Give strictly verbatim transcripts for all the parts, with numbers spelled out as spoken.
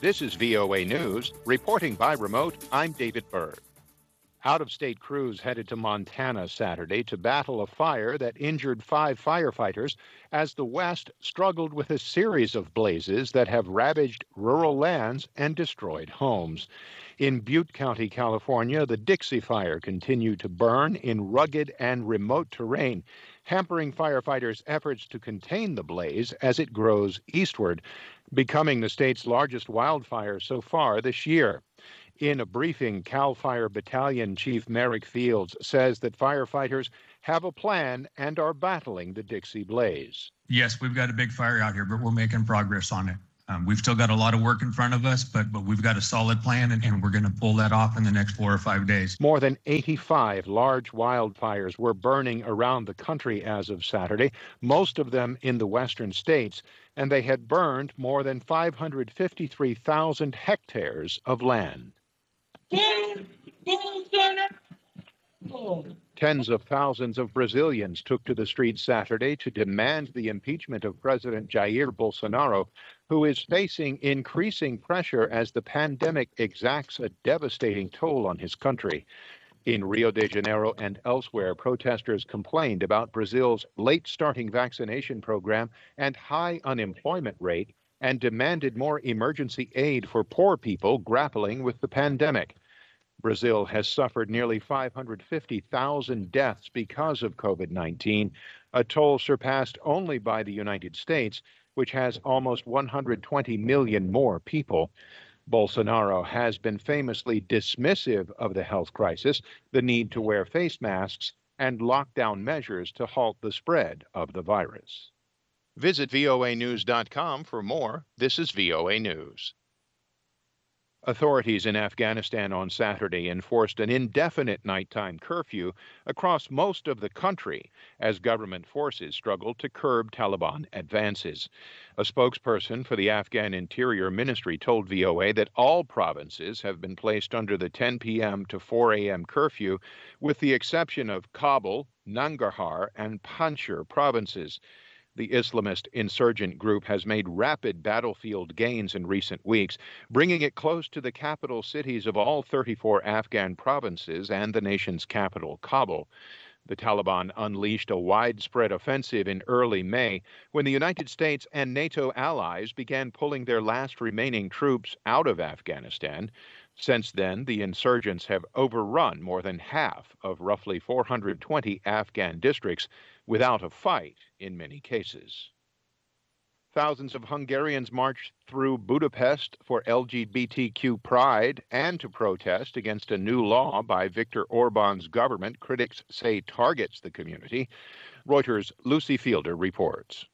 This is V O A News. Reporting by remote, I'm David Byrd. Out-of-state crews headed to Montana Saturday to battle a fire that injured five firefighters as the West struggled with a series of blazes that have ravaged rural lands and destroyed homes. In Butte County, California, the Dixie Fire continued to burn in rugged and remote terrain, hampering firefighters' efforts to contain the blaze as it grows eastward, becoming the state's largest wildfire so far this year. In a briefing, CAL FIRE Battalion Chief Merrick Fields says that firefighters have a plan and are battling the Dixie blaze. Yes, we've got a big fire out here, but we're making progress on it. Um, we've still got a lot of work in front of us, but but we've got a solid plan, and, and we're going to pull that off in the next four or five days. More than eighty-five large wildfires were burning around the country as of Saturday, most of them in the western states, and they had burned more than five hundred fifty-three thousand hectares of land. Tens of thousands of Brazilians took to the streets Saturday to demand the impeachment of President Jair Bolsonaro, who is facing increasing pressure as the pandemic exacts a devastating toll on his country. In Rio de Janeiro and elsewhere, protesters complained about Brazil's late-starting vaccination program and high unemployment rate and demanded more emergency aid for poor people grappling with the pandemic. Brazil has suffered nearly five hundred fifty thousand deaths because of COVID nineteen, a toll surpassed only by the United States, which has almost one hundred twenty million more people. Bolsonaro has been famously dismissive of the health crisis, the need to wear face masks, and lockdown measures to halt the spread of the virus. Visit V O A news dot com for more. This is V O A News. Authorities in Afghanistan on Saturday enforced an indefinite nighttime curfew across most of the country as government forces struggled to curb Taliban advances. A spokesperson for the Afghan Interior Ministry told V O A that all provinces have been placed under the ten p.m. to four a.m. curfew, with the exception of Kabul, Nangarhar, and Panjshir provinces. The Islamist insurgent group has made rapid battlefield gains in recent weeks, bringing it close to the capital cities of all thirty-four Afghan provinces and the nation's capital, Kabul. The Taliban unleashed a widespread offensive in early May when the United States and NATO allies began pulling their last remaining troops out of Afghanistan. Since then, the insurgents have overrun more than half of roughly four hundred twenty Afghan districts without a fight in many cases. Thousands of Hungarians marched through Budapest for L G B T Q pride and to protest against a new law by Viktor Orban's government critics say targets the community. Reuters' Lucy Fielder reports.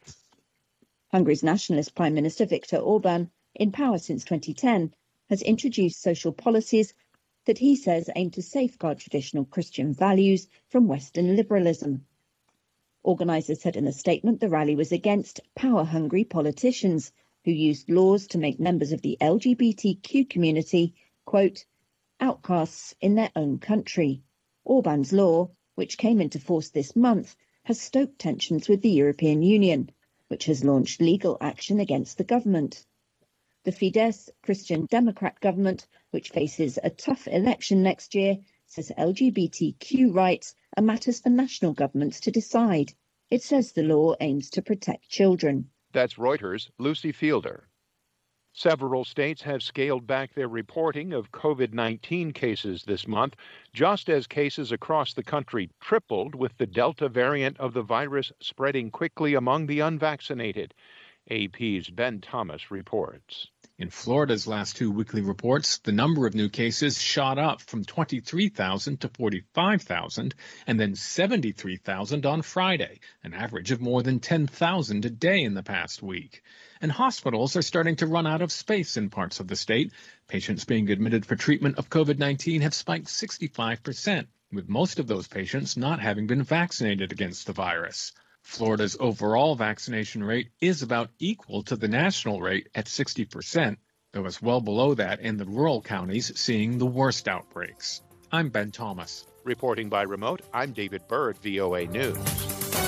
Hungary's nationalist Prime Minister Viktor Orban, in power since twenty ten, has introduced social policies that he says aim to safeguard traditional Christian values from Western liberalism. Organisers said in a statement the rally was against power-hungry politicians who used laws to make members of the L G B T Q community, quote, outcasts in their own country. Orban's law, which came into force this month, has stoked tensions with the European Union, which has launched legal action against the government. The Fidesz Christian Democrat government, which faces a tough election next year, says L G B T Q rights are matters for national governments to decide. It says the law aims to protect children. That's Reuters' Lucy Fielder. Several states have scaled back their reporting of COVID nineteen cases this month, just as cases across the country tripled with the Delta variant of the virus spreading quickly among the unvaccinated. A P's Ben Thomas reports. In Florida's last two weekly reports, the number of new cases shot up from twenty-three thousand to forty-five thousand, and then seventy-three thousand on Friday, an average of more than ten thousand a day in the past week. And hospitals are starting to run out of space in parts of the state. Patients being admitted for treatment of COVID nineteen have spiked sixty-five percent, with most of those patients not having been vaccinated against the virus. Florida's overall vaccination rate is about equal to the national rate at sixty percent, though it's well below that in the rural counties seeing the worst outbreaks. I'm Ben Thomas. Reporting by remote, I'm David Byrd, V O A News.